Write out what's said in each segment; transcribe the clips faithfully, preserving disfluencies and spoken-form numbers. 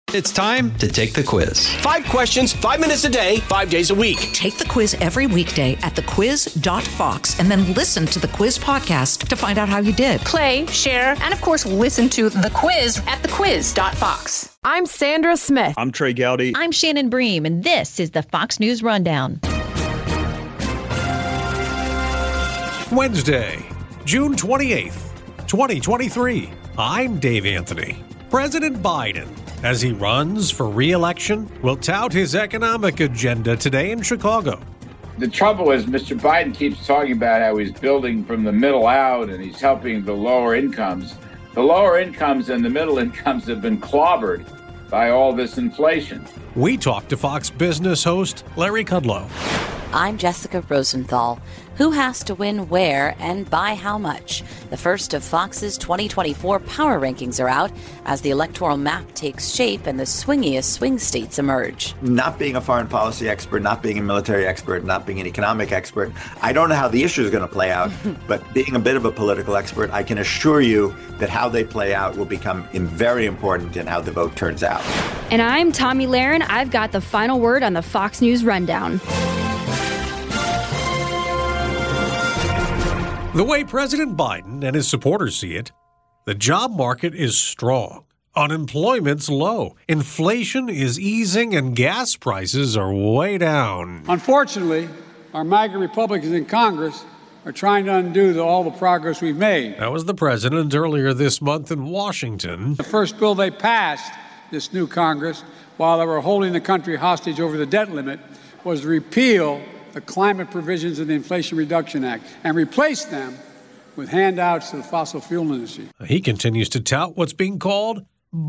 It's time to take the quiz. Five questions, five minutes a day, five days a week. Take the quiz every weekday at the quiz dot fox and then listen to the quiz podcast to find out how you did. Play, share, and of course, listen to the quiz at the quiz dot fox. I'm Sandra Smith. I'm Trey Gowdy. I'm Shannon Bream, and this is the Fox News Rundown. Wednesday, June twenty-eighth, twenty twenty-three. I'm Dave Anthony. President Biden, as he runs for re-election, will tout his economic agenda today in Chicago. The trouble is Mister Biden keeps talking about how he's building from the middle out and he's helping the lower incomes. The lower incomes and the middle incomes have been clobbered by all this inflation. We talked to Fox Business host Larry Kudlow. I'm Jessica Rosenthal. Who has to win where and by how much? The first of Fox's twenty twenty-four power rankings are out as the electoral map takes shape and the swingiest swing states emerge. Not being a foreign policy expert, not being a military expert, not being an economic expert, I don't know how the issue is going to play out, but being a bit of a political expert, I can assure you that how they play out will become very important in how the vote turns out. And I'm Tommy Lahren. I've got the final word on the Fox News Rundown. The way President Biden and his supporters see it, the job market is strong, unemployment's low, inflation is easing, and gas prices are way down. Unfortunately, our MAGA Republicans in Congress are trying to undo the, all the progress we've made. That was the president earlier this month in Washington. The first bill they passed, this new Congress, while they were holding the country hostage over the debt limit, was to repeal the climate provisions of the Inflation Reduction Act and replace them with handouts to the fossil fuel industry. He continues to tout what's being called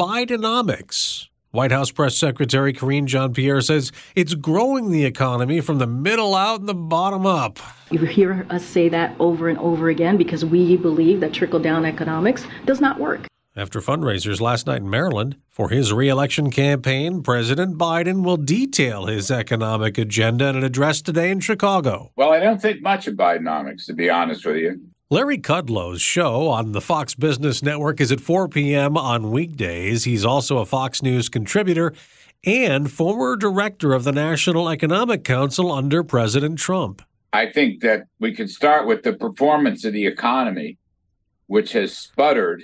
Bidenomics. White House Press Secretary Karine Jean-Pierre says it's growing the economy from the middle out and the bottom up. You hear us say that over and over again because we believe that trickle-down economics does not work. After fundraisers last night in Maryland for his re-election campaign, President Biden will detail his economic agenda in an address today in Chicago. Well, I don't think much of Bidenomics, to be honest with you. Larry Kudlow's show on the Fox Business Network is at four p.m. on weekdays. He's also a Fox News contributor and former director of the National Economic Council under President Trump. I think that we could start with the performance of the economy, which has sputtered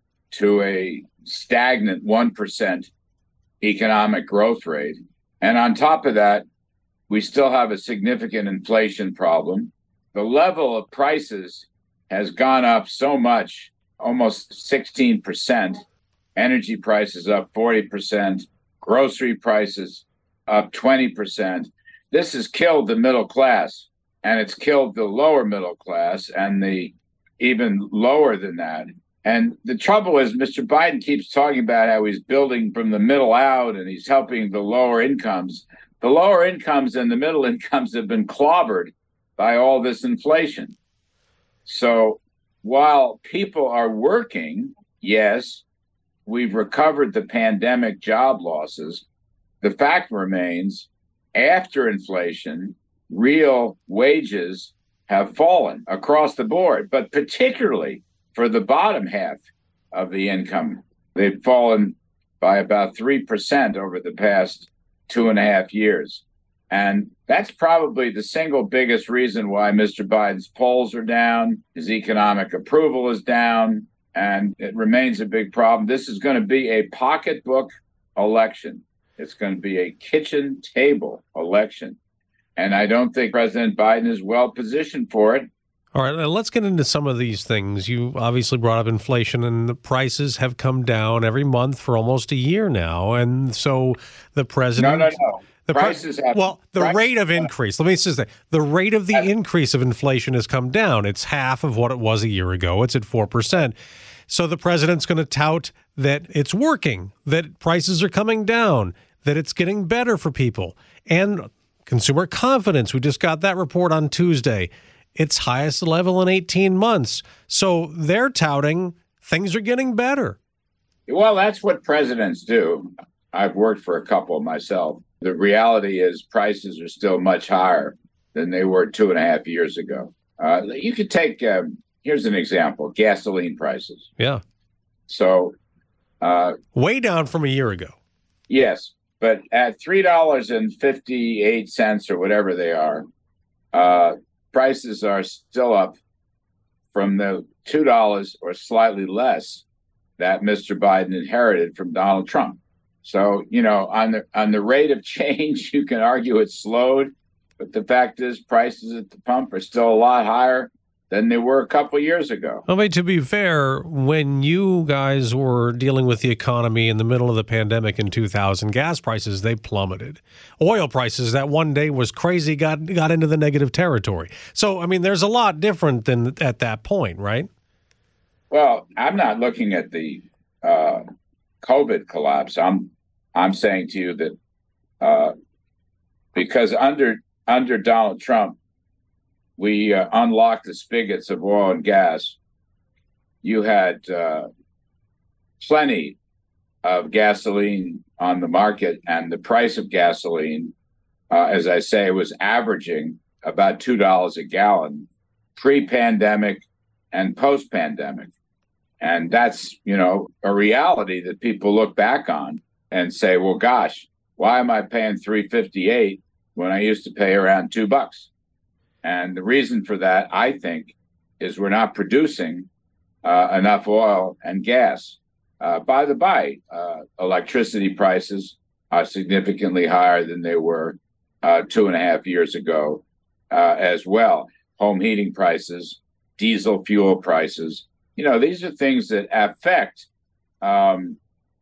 to a stagnant one percent economic growth rate. And on top of that, we still have a significant inflation problem. The level of prices has gone up so much, almost sixteen percent. Energy prices up forty percent, grocery prices up twenty percent. This has killed the middle class, and it's killed the lower middle class and the even lower than that. And the trouble is Mister Biden keeps talking about how he's building from the middle out and he's helping the lower incomes. The lower incomes and the middle incomes have been clobbered by all this inflation. So while people are working, yes, we've recovered the pandemic job losses. The fact remains, after inflation, real wages have fallen across the board, but particularly for the bottom half of the income. They've fallen by about three percent over the past two and a half years. And that's probably the single biggest reason why Mister Biden's polls are down, his economic approval is down, and it remains a big problem. This is going to be a pocketbook election. It's going to be a kitchen table election. And I don't think President Biden is well positioned for it. All right, let's get into some of these things. You obviously brought up inflation, and the prices have come down every month for almost a year now. And so the president... No, no, no. The prices pre- have... Well, the prices rate of have, increase, let me just say, the rate of the have, increase of inflation has come down. It's half of what it was a year ago. It's at four percent. So the president's going to tout that it's working, that prices are coming down, that it's getting better for people. And consumer confidence, we just got that report on Tuesday. Its highest level in eighteen months. So they're touting things are getting better. Well, that's what presidents do. I've worked for a couple myself. The reality is prices are still much higher than they were two and a half years ago. Uh, you could take, um, here's an example, gasoline prices. Yeah. So. Uh, Way down from a year ago. Yes, but at three dollars and fifty-eight cents or whatever they are, uh, prices are still up from the two dollars or slightly less that Mister Biden inherited from Donald Trump. So, you know, on the on the rate of change, you can argue it's slowed, but the fact is prices at the pump are still a lot higher than they were a couple of years ago. Well, but to be fair, when you guys were dealing with the economy in the middle of the pandemic in two thousand, gas prices, they plummeted. Oil prices, that one day was crazy, got got into the negative territory. So, I mean, there's a lot different than at that point, right? Well, I'm not looking at the uh, COVID collapse. I'm I'm saying to you that uh, because under under Donald Trump, we uh, unlocked the spigots of oil and gas. You had uh, plenty of gasoline on the market, and the price of gasoline, uh, as I say, was averaging about two dollars a gallon pre-pandemic and post-pandemic. And that's, you know, a reality that people look back on and say, well, gosh, why am I paying three fifty-eight when I used to pay around two bucks? And the reason for that, I think, is we're not producing uh, enough oil and gas. Uh, by the by, uh, electricity prices are significantly higher than they were uh, two and a half years ago uh, as well. Home heating prices, diesel fuel prices. You know, these are things that affect um,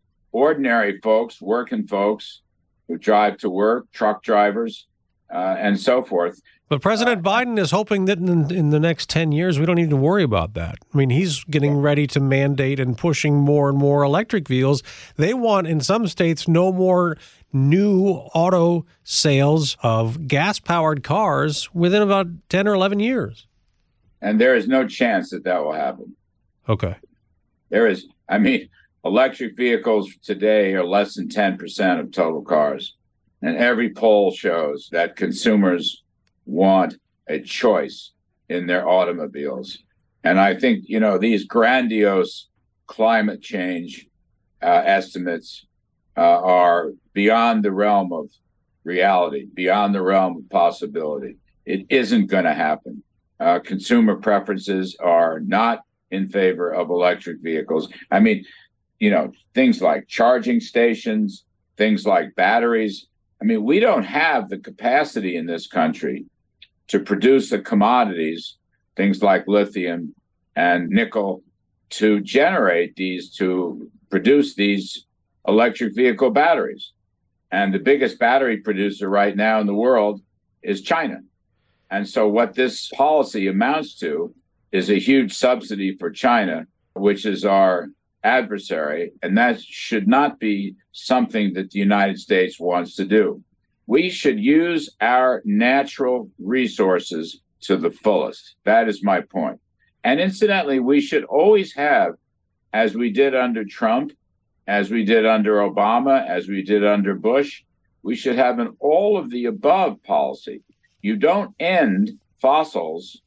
ordinary folks, working folks who drive to work, truck drivers, uh, and so forth. But President uh, Biden is hoping that in, in the next ten years, we don't need to worry about that. I mean, he's getting ready to mandate and pushing more and more electric vehicles. They want, in some states, no more new auto sales of gas-powered cars within about ten or eleven years. And there is no chance that that will happen. Okay. There is. I mean, electric vehicles today are less than ten percent of total cars. And every poll shows that consumers want a choice in their automobiles. And I think, you know, these grandiose climate change uh, estimates uh, are beyond the realm of reality, beyond the realm of possibility. It isn't going to happen. Uh, consumer preferences are not in favor of electric vehicles. I mean, you know, things like charging stations, things like batteries. I mean, we don't have the capacity in this country to produce the commodities, things like lithium and nickel, to generate these, to produce these electric vehicle batteries. And the biggest battery producer right now in the world is China. And so what this policy amounts to is a huge subsidy for China, which is our adversary. And that should not be something that the United States wants to do. We should use our natural resources to the fullest. That is my point. And incidentally, we should always have, as we did under Trump, as we did under Obama, as we did under Bush, we should have an all of the above policy. You don't end fossils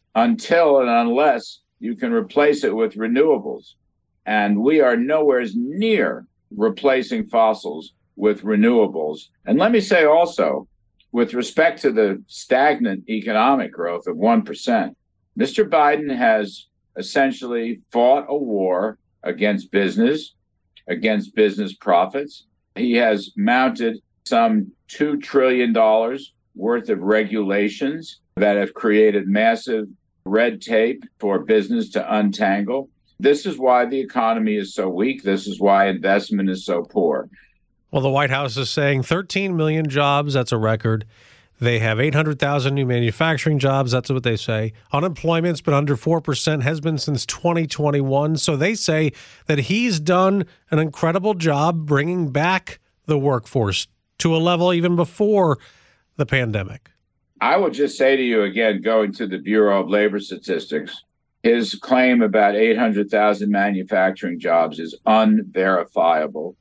until and unless you can replace it with renewables. And we are nowhere near replacing fossils with renewables. And let me say also, with respect to the stagnant economic growth of one percent, Mister Biden has essentially fought a war against business, against business profits. He has mounted some two trillion dollars worth of regulations that have created massive red tape for business to untangle. This is why the economy is so weak. This is why investment is so poor. Well, the White House is saying thirteen million jobs. That's a record. They have eight hundred thousand new manufacturing jobs. That's what they say. Unemployment's been under four percent, has been since twenty twenty-one. So they say that he's done an incredible job bringing back the workforce to a level even before the pandemic. I will just say to you again, going to the Bureau of Labor Statistics, his claim about eight hundred thousand manufacturing jobs is unverifiable.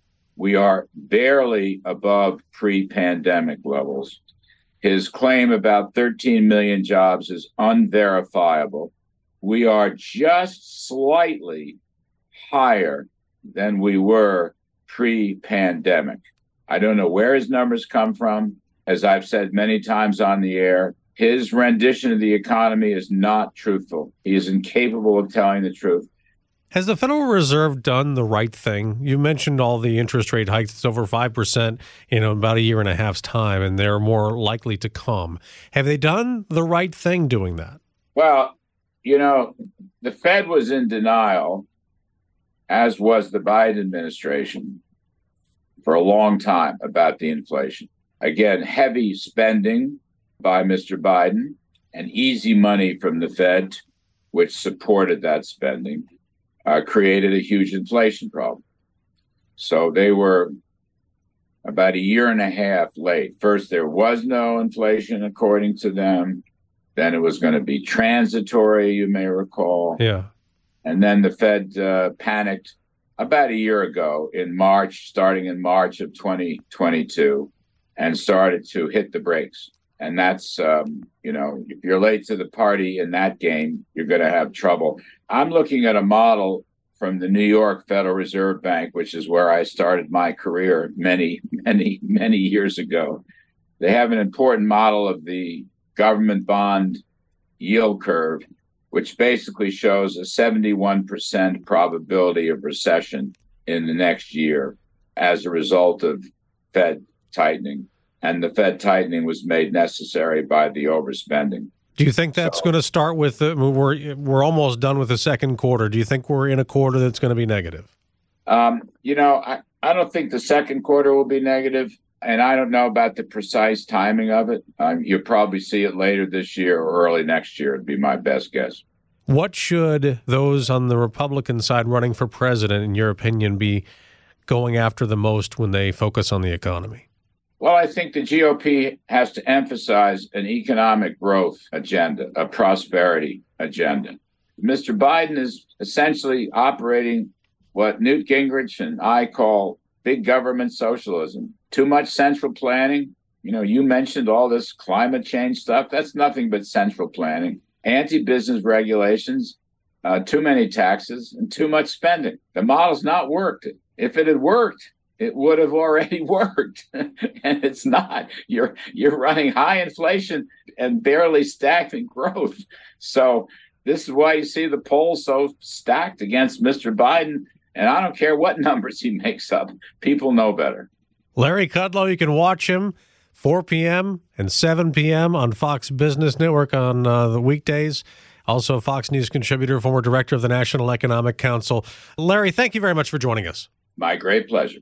We are barely above pre-pandemic levels. His claim about thirteen million jobs is unverifiable. We are just slightly higher than we were pre-pandemic. I don't know where his numbers come from. As I've said many times on the air, his rendition of the economy is not truthful. He is incapable of telling the truth. Has the Federal Reserve done the right thing? You mentioned all the interest rate hikes. It's over five percent in about a year and a half's time, and they're more likely to come. Have they done the right thing doing that? Well, you know, the Fed was in denial, as was the Biden administration, for a long time about the inflation. Again, heavy spending by Mister Biden and easy money from the Fed, which supported that spending. Uh, created a huge inflation problem. So they were about a year and a half late. First, there was no inflation, according to them. Then it was going to be transitory, you may recall. Yeah. And then the Fed uh, panicked about a year ago in March, starting in March of twenty twenty-two, and started to hit the brakes. And that's, um, you know, if you're late to the party in that game, you're going to have trouble. I'm looking at a model from the New York Federal Reserve Bank, which is where I started my career many, many, many years ago. They have an important model of the government bond yield curve, which basically shows a seventy-one percent probability of recession in the next year as a result of Fed tightening. And the Fed tightening was made necessary by the overspending. Do you think that's so, going to start with, the, we're we're almost done with the second quarter. Do you think we're in a quarter that's going to be negative? Um, you know, I, I don't think the second quarter will be negative, and I don't know about the precise timing of it. Um, you'll probably see it later this year or early next year, would be my best guess. What should those on the Republican side running for president, in your opinion, be going after the most when they focus on the economy? Well, I think the G O P has to emphasize an economic growth agenda, a prosperity agenda. Mister Biden is essentially operating what Newt Gingrich and I call big government socialism. Too much central planning. You know, you mentioned all this climate change stuff. That's nothing but central planning. Anti-business regulations, uh, too many taxes, and too much spending. The model's not worked. If it had worked, it would have already worked, and it's not. You're you're running high inflation and barely stagnant growth. So this is why you see the polls so stacked against Mister Biden, and I don't care what numbers he makes up. People know better. Larry Kudlow, you can watch him four p.m. and seven p.m. on Fox Business Network on uh, the weekdays. Also a Fox News contributor, former director of the National Economic Council. Larry, thank you very much for joining us. My great pleasure.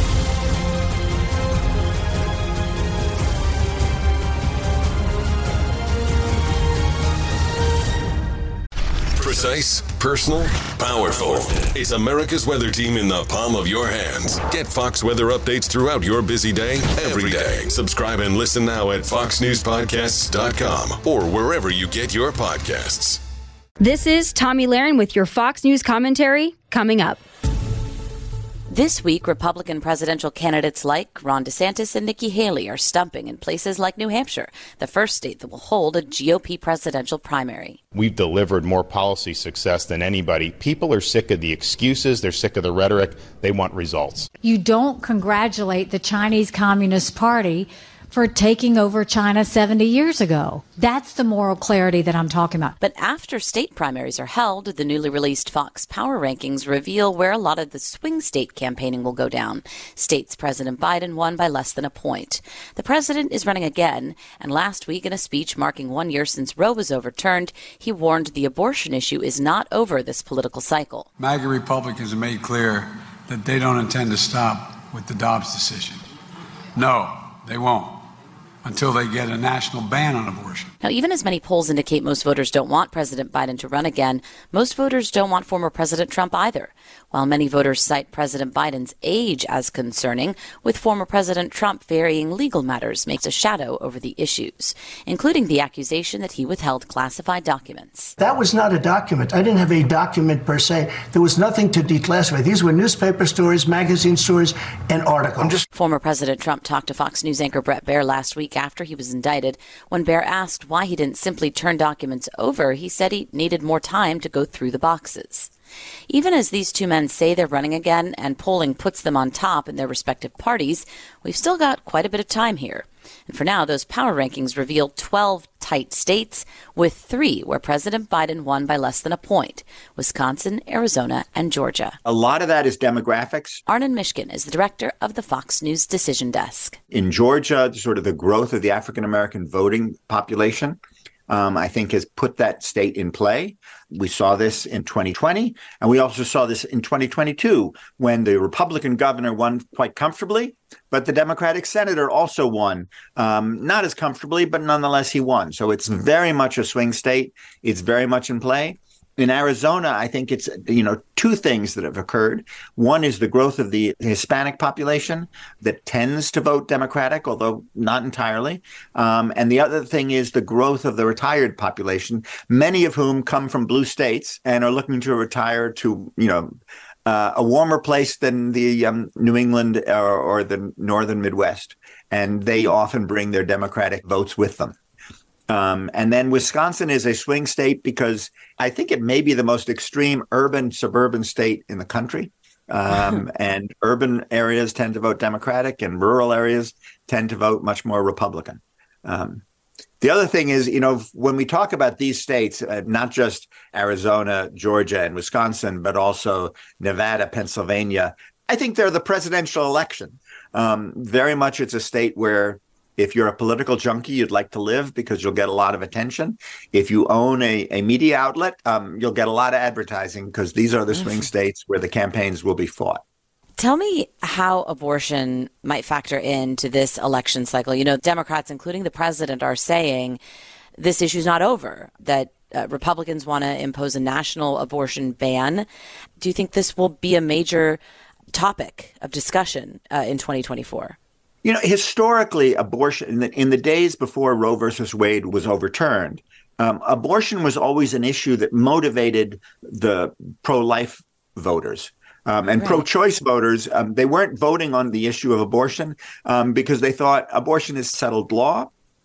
Precise, personal, powerful. It's America's Weather Team in the palm of your hands. Get Fox weather updates throughout your busy day, every day. Subscribe and listen now at fox news podcasts dot com or wherever you get your podcasts. This is Tomi Lahren with your Fox News commentary coming up. This week, Republican presidential candidates like Ron DeSantis and Nikki Haley are stumping in places like New Hampshire, the first state that will hold a G O P presidential primary. We've delivered more policy success than anybody. People are sick of the excuses. They're sick of the rhetoric. They want results. You don't congratulate the Chinese Communist Party for taking over China seventy years ago. That's the moral clarity that I'm talking about. But after state primaries are held, the newly released Fox Power Rankings reveal where a lot of the swing state campaigning will go down. States President Biden won by less than a point. The president is running again, and last week in a speech marking one year since Roe was overturned, he warned the abortion issue is not over this political cycle. MAGA Republicans have made clear that they don't intend to stop with the Dobbs decision. No, they won't, until they get a national ban on abortion. Now, even as many polls indicate most voters don't want President Biden to run again, most voters don't want former President Trump either. While many voters cite President Biden's age as concerning, with former President Trump varying legal matters makes a shadow over the issues, including the accusation that he withheld classified documents. That was not a document. I didn't have a document per se. There was nothing to declassify. These were newspaper stories, magazine stories, and articles. Just- Former President Trump talked to Fox News anchor Bret Baier last week after he was indicted. When Baier asked why he didn't simply turn documents over, he said he needed more time to go through the boxes. Even as these two men say they're running again and polling puts them on top in their respective parties, we've still got quite a bit of time here. And for now, those power rankings reveal twelve tight states, with three where President Biden won by less than a point: Wisconsin, Arizona, and Georgia. A lot of that is demographics. Arnon Mishkin is the director of the Fox News Decision Desk. In Georgia, sort of the growth of the African-American voting population, um, I think, has put that state in play. We saw this in twenty twenty, and we also saw this in twenty twenty-two when the Republican governor won quite comfortably, but the Democratic senator also won, um, not as comfortably, but nonetheless he won. So it's very much a swing state. It's very much in play. In Arizona, I think it's, you know, two things that have occurred. One is the growth of the Hispanic population that tends to vote Democratic, although not entirely. Um, and the other thing is the growth of the retired population, many of whom come from blue states and are looking to retire to, you know, uh, a warmer place than the um, New England or, or the northern Midwest. And they often bring their Democratic votes with them. Um, and then Wisconsin is a swing state because I think it may be the most extreme urban suburban state in the country. Um, and urban areas tend to vote Democratic and rural areas tend to vote much more Republican. Um, the other thing is, you know, when we talk about these states, uh, not just Arizona, Georgia, and Wisconsin, but also Nevada, Pennsylvania, I think they're the presidential election. Um, very much it's a state where if you're a political junkie, you'd like to live because you'll get a lot of attention. If you own a, a media outlet, um, you'll get a lot of advertising because these are the swing states where the campaigns will be fought. Tell me how abortion might factor into this election cycle. You know, Democrats, including the president, are saying this issue's not over, that uh, Republicans want to impose a national abortion ban. Do you think this will be a major topic of discussion uh, in twenty twenty-four? You know, historically, abortion, in the, in the days before Roe versus Wade was overturned, um, abortion was always an issue that motivated the pro-life voters. Um, and right. pro-choice voters, um, they weren't voting on the issue of abortion um, because they thought abortion is settled law.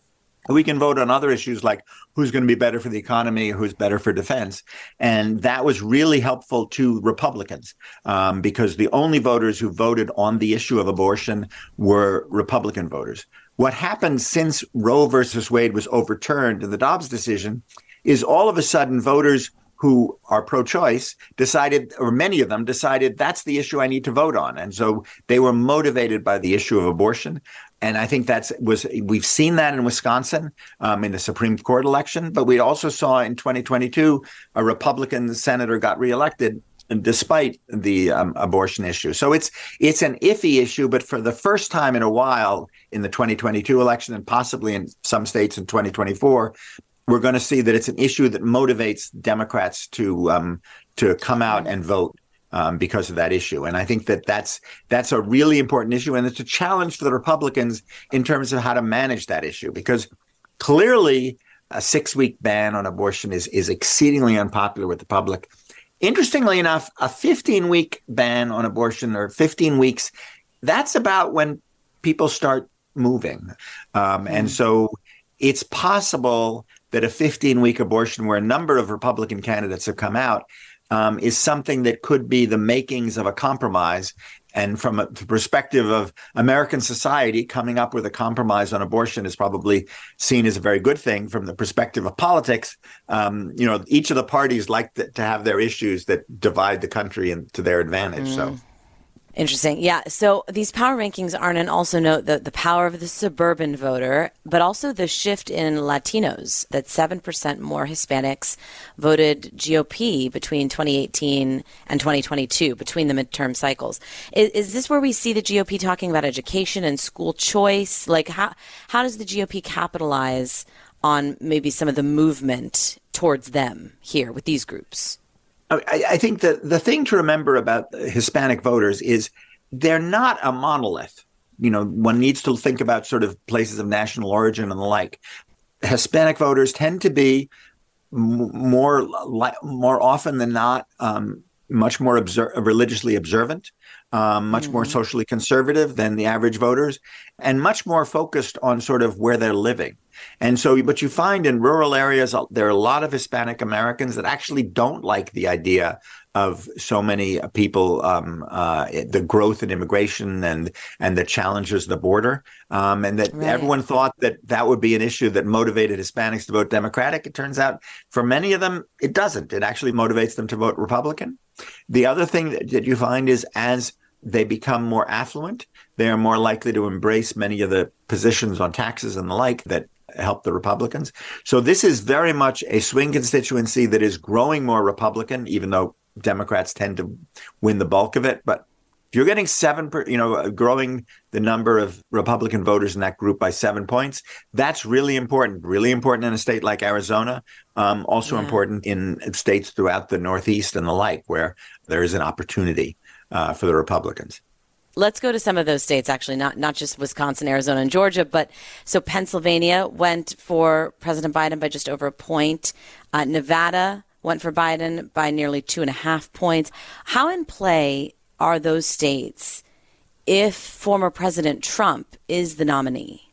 We can vote on other issues like who's going to be better for the economy, who's better for defense. And that was really helpful to Republicans um, because the only voters who voted on the issue of abortion were Republican voters. What happened since Roe versus Wade was overturned in the Dobbs decision is all of a sudden voters who are pro-choice decided, or many of them decided, that's the issue I need to vote on. And so they were motivated by the issue of abortion. And I think that's was we've seen that in Wisconsin um, in the Supreme Court election. But we also saw in twenty twenty-two a Republican senator got reelected despite the um, abortion issue. So it's it's an iffy issue. But for the first time in a while in the twenty twenty-two election and possibly in some states in twenty twenty-four, we're going to see that it's an issue that motivates Democrats to um, to come out and vote um, because of that issue. And I think that that's that's a really important issue. And it's a challenge for the Republicans in terms of how to manage that issue, because clearly a six-week ban on abortion is, is exceedingly unpopular with the public. Interestingly enough, a fifteen-week ban on abortion or fifteen weeks, that's about when people start moving. Um, and so it's possible that a fifteen-week abortion where a number of Republican candidates have come out um, is something that could be the makings of a compromise. And from a, the perspective of American society, coming up with a compromise on abortion is probably seen as a very good thing. From the perspective of politics, um, you know, each of the parties like to, to have their issues that divide the country and to their advantage. Mm. So. Interesting. Yeah. So these power rankings, Arnon, also note the, the power of the suburban voter, but also the shift in Latinos, that seven percent more Hispanics voted G O P between twenty eighteen and twenty twenty-two, between the midterm cycles. Is, is this where we see the G O P talking about education and school choice? Like, how, how does the G O P capitalize on maybe some of the movement towards them here with these groups? I, I think that the thing to remember about Hispanic voters is they're not a monolith. You know, one needs to think about sort of places of national origin and the like. Hispanic voters tend to be m- more more often than not um, much more obser- religiously observant, um, much mm-hmm. more socially conservative than the average voters, and much more focused on sort of where they're living. And so what you find in rural areas, there are a lot of Hispanic Americans that actually don't like the idea of so many people, um, uh, the growth in immigration and and the challenges of the border, um, and that right. everyone thought that that would be an issue that motivated Hispanics to vote Democratic. It turns out for many of them, it doesn't. It actually motivates them to vote Republican. The other thing that, that you find is as they become more affluent, they are more likely to embrace many of the positions on taxes and the like that help the Republicans. So this is very much a swing constituency that is growing more Republican, even though Democrats tend to win the bulk of it. But if you're getting seven, per, you know, growing the number of Republican voters in that group by seven points, that's really important, really important in a state like Arizona, um, also yeah. important in states throughout the Northeast and the like, where there is an opportunity uh, for the Republicans. Let's go to some of those states, actually, not not just Wisconsin, Arizona, and Georgia, but so Pennsylvania went for President Biden by just over a point. Uh, Nevada went for Biden by nearly two and a half points. How in play are those states if former President Trump is the nominee?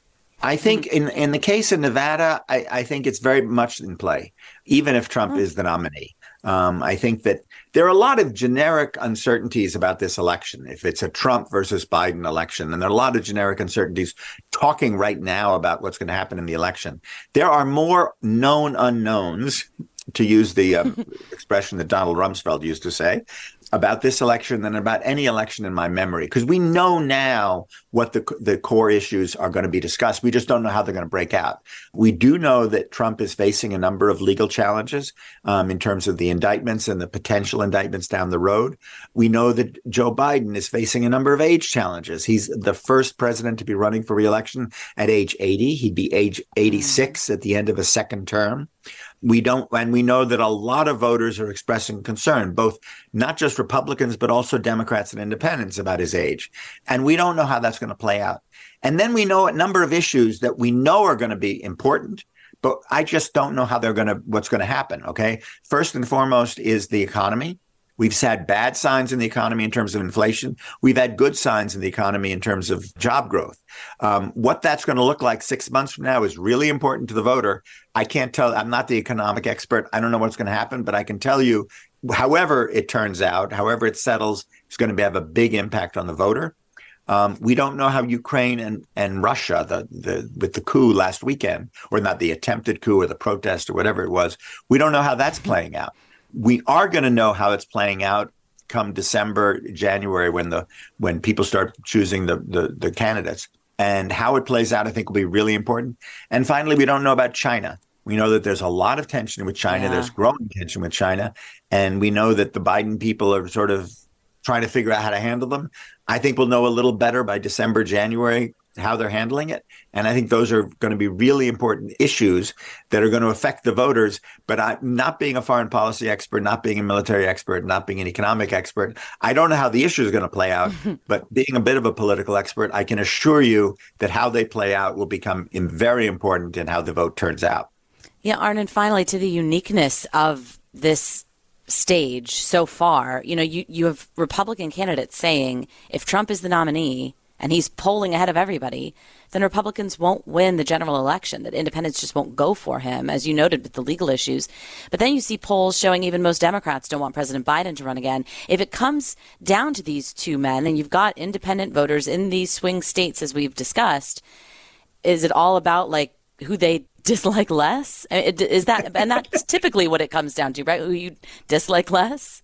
I think in, in the case of Nevada, I, I think it's very much in play, even if Trump oh. is the nominee. Um, I think that there are a lot of generic uncertainties about this election. If it's a Trump versus Biden election, and there are a lot of generic uncertainties talking right now about what's going to happen in the election. There are more known unknowns, to use the uh, expression that Donald Rumsfeld used to say, about this election than about any election in my memory, because we know now what the the core issues are going to be discussed. We just don't know how they're going to break out. We do know that Trump is facing a number of legal challenges um, in terms of the indictments and the potential indictments down the road. We know that Joe Biden is facing a number of age challenges. He's the first president to be running for re-election at age eighty. He'd be age eighty-six at the end of a second term. We don't, and we know that a lot of voters are expressing concern, both not just Republicans, but also Democrats and independents about his age. And we don't know how that's going to play out. And then we know a number of issues that we know are going to be important, but I just don't know how they're going to, what's going to happen. Okay. First and foremost is the economy. We've had bad signs in the economy in terms of inflation. We've had good signs in the economy in terms of job growth. Um, what that's going to look like six months from now is really important to the voter. I can't tell. I'm not the economic expert. I don't know what's going to happen, but I can tell you, however it turns out, however it settles, it's going to have a big impact on the voter. Um, we don't know how Ukraine and, and Russia, the, the with the coup last weekend, or not the attempted coup or the protest or whatever it was, we don't know how that's playing out. We are going to know how it's playing out come December, January, when the when people start choosing the, the the candidates. And how it plays out, I think, will be really important. And finally, we don't know about China. We know that there's a lot of tension with China. Yeah. There's growing tension with China. And we know that the Biden people are sort of trying to figure out how to handle them. I think we'll know a little better by December, January, how they're handling it. And I think those are going to be really important issues that are going to affect the voters. But I, not being a foreign policy expert, not being a military expert, not being an economic expert, I don't know how the issue is going to play out. But being a bit of a political expert, I can assure you that how they play out will become very important in how the vote turns out. Yeah, Arnon, finally, to the uniqueness of this stage so far, you know, you, you have Republican candidates saying if Trump is the nominee, and he's polling ahead of everybody, then Republicans won't win the general election, that independents just won't go for him, as you noted with the legal issues. But then you see polls showing even most Democrats don't want President Biden to run again. If it comes down to these two men, and you've got independent voters in these swing states, as we've discussed, is it all about, like, who they dislike less? Is that, and that's typically what it comes down to, right? Who you dislike less?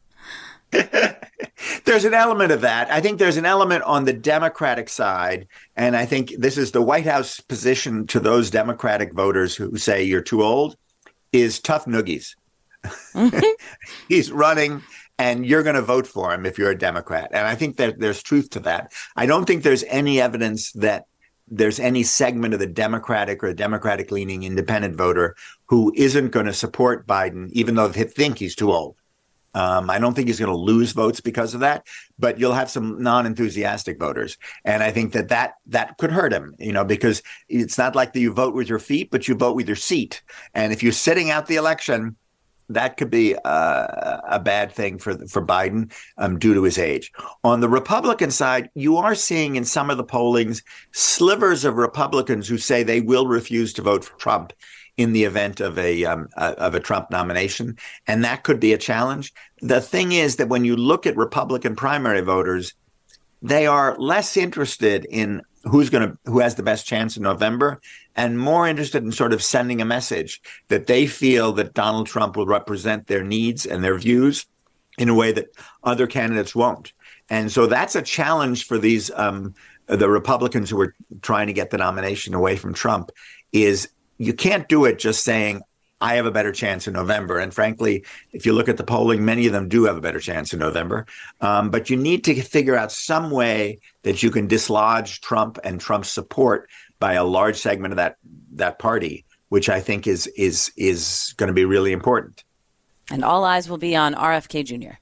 There's an element of that. I think there's an element on the Democratic side. And I think this is the White House position to those Democratic voters who say you're too old is tough noogies. Mm-hmm. He's running and you're going to vote for him if you're a Democrat. And I think that there's truth to that. I don't think there's any evidence that there's any segment of the Democratic or Democratic leaning independent voter who isn't going to support Biden, even though they think he's too old. Um, I don't think he's going to lose votes because of that, but you'll have some non-enthusiastic voters. And I think that that, that could hurt him, you know, because it's not like that you vote with your feet, but you vote with your seat. And if you're sitting out the election, that could be uh, a bad thing for for Biden um, due to his age. On the Republican side, you are seeing in some of the pollings slivers of Republicans who say they will refuse to vote for Trump in the event of a um, uh, of a Trump nomination, and that could be a challenge. The thing is that when you look at Republican primary voters, they are less interested in who's going to who has the best chance in November, and more interested in sort of sending a message that they feel that Donald Trump will represent their needs and their views in a way that other candidates won't. And so that's a challenge for these um, the Republicans who are trying to get the nomination away from Trump. Is you can't do it just saying, I have a better chance in November. And frankly, if you look at the polling, many of them do have a better chance in November. Um, but you need to figure out some way that you can dislodge Trump and Trump's support by a large segment of that that party, which I think is is is going to be really important. And all eyes will be on R F K Junior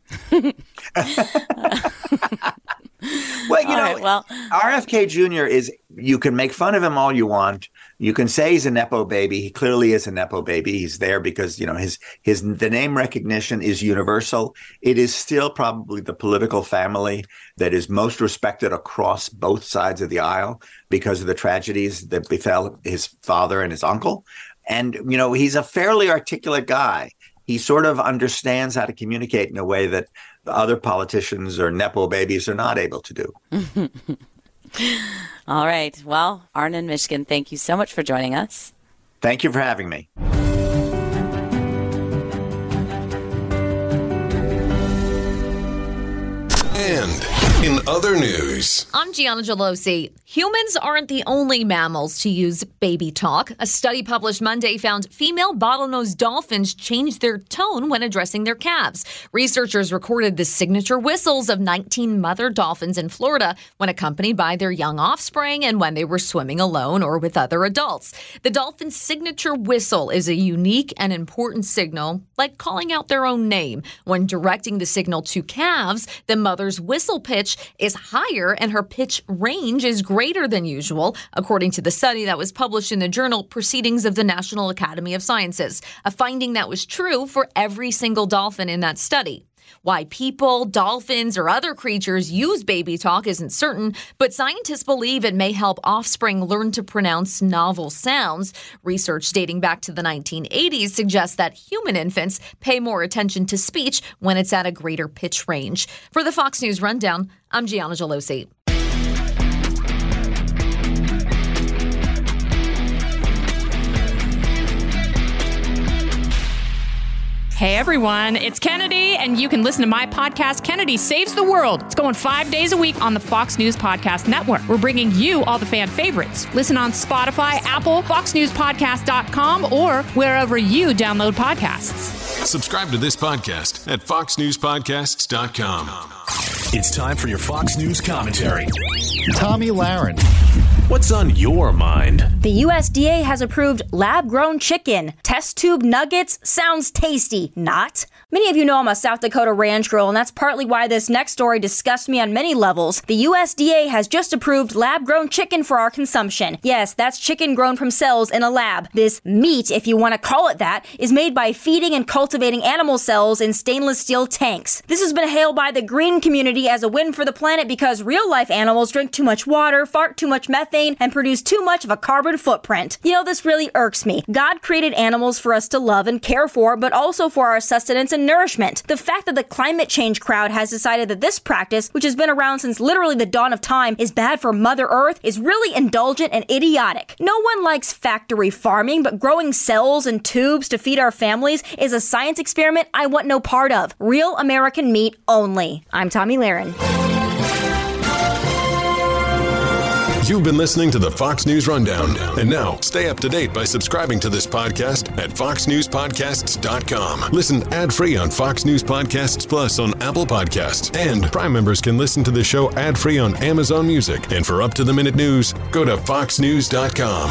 Well, you All know, right, well, R F K Junior is, you can make fun of him all you want. You can say he's a Nepo baby. He clearly is a Nepo baby. He's there because, you know, his his the name recognition is universal. It is still probably the political family that is most respected across both sides of the aisle because of the tragedies that befell his father and his uncle. And, you know, he's a fairly articulate guy. He sort of understands how to communicate in a way that other politicians or Nepo babies are not able to do. All right. Well, Arnon Mishkin, thank you so much for joining us. Thank you for having me. And in other news, I'm Gianna Gelosi. Humans aren't the only mammals to use baby talk. A study published Monday found female bottlenose dolphins change their tone when addressing their calves. Researchers recorded the signature whistles of nineteen mother dolphins in Florida when accompanied by their young offspring and when they were swimming alone or with other adults. The dolphin's signature whistle is a unique and important signal, like calling out their own name. When directing the signal to calves, the mother's whistle pitch is higher and her pitch range is greater than usual, according to the study that was published in the journal Proceedings of the National Academy of Sciences, a finding that was true for every single dolphin in that study. Why people, dolphins, or other creatures use baby talk isn't certain, but scientists believe it may help offspring learn to pronounce novel sounds. Research dating back to the nineteen eighties suggests that human infants pay more attention to speech when it's at a greater pitch range. For the Fox News Rundown, I'm Gianna Gelosi. Hey everyone, it's Kennedy, and you can listen to my podcast, Kennedy Saves the World. It's going five days a week on the Fox News Podcast Network. We're bringing you all the fan favorites. Listen on Spotify, Apple, fox news podcast dot com, or wherever you download podcasts. Subscribe to this podcast at fox news podcasts dot com. It's time for your Fox News commentary. Tomi Lahren. What's on your mind? The U S D A has approved lab-grown chicken. Test tube nuggets sounds tasty, not? Many of you know I'm a South Dakota ranch girl, and that's partly why this next story disgusts me on many levels. The U S D A has just approved lab-grown chicken for our consumption. Yes, that's chicken grown from cells in a lab. This meat, if you want to call it that, is made by feeding and cultivating animal cells in stainless steel tanks. This has been hailed by the green community as a win for the planet because real-life animals drink too much water, fart too much methane, and produce too much of a carbon footprint. You know, this really irks me. God created animals for us to love and care for, but also for our sustenance and nourishment. The fact that the climate change crowd has decided that this practice, which has been around since literally the dawn of time, is bad for Mother Earth is really indulgent and idiotic. No one likes factory farming, but growing cells and tubes to feed our families is a science experiment I want no part of. Real American meat only. I'm Tomi Lahren. You've been listening to the Fox News Rundown. And now, stay up to date by subscribing to this podcast at fox news podcasts dot com. Listen ad-free on Fox News Podcasts Plus on Apple Podcasts. And Prime members can listen to the show ad-free on Amazon Music. And for up-to-the-minute news, go to fox news dot com.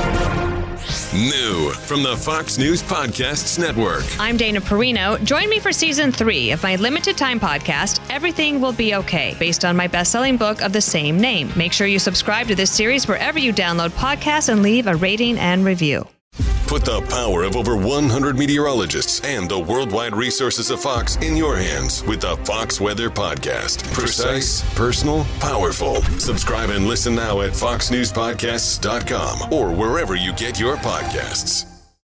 New from the Fox News Podcasts Network. I'm Dana Perino. Join me for season three of my limited time podcast, Everything Will Be Okay, based on my best-selling book of the same name. Make sure you subscribe to this series wherever you download podcasts and leave a rating and review. Put the power of over one hundred meteorologists and the worldwide resources of Fox in your hands with the Fox Weather Podcast. Precise, personal, powerful. Subscribe and listen now at fox news podcasts dot com or wherever you get your podcasts.